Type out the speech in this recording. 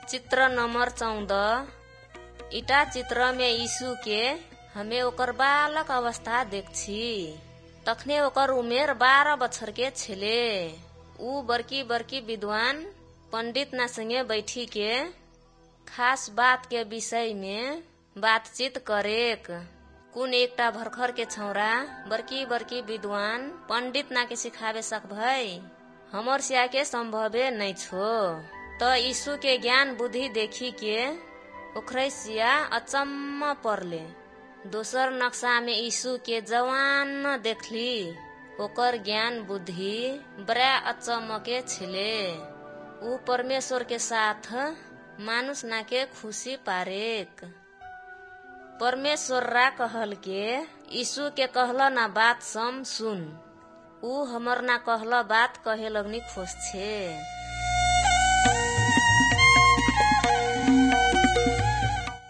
चित्र नंबर 14। इटा चित्र में यीशु के हमें ओकर बालक अवस्था देखी। तखने ओकर उमेर 12 बछर के छेले। ऊ बड़की बड़की विद्वान पंडित ना संगे बैठी के खास बात के विषय में बातचीत करेक। कुन एकटा भरखर के छौरा बड़की बड़की विद्वान पंडित ना के सिखावे सकभई, हमर सिया के संभवे नहीं छो। तो यीशु के ज्ञान बुद्धि देखी के ओखरे सिया अचम्म परले। दोसर नक्शा में यीशु के जवान देखली, ओकर ज्ञान बुद्धि बड़ा अचम्म के छिले। ऊ परमेश्वर के साथ मानुष ना के खुशी पारेक। परमेश्वर रा कहल के यीशु के कहला ना बात सम सुन। ऊ हमर ना कहला बात कहे लगनी खोज छे।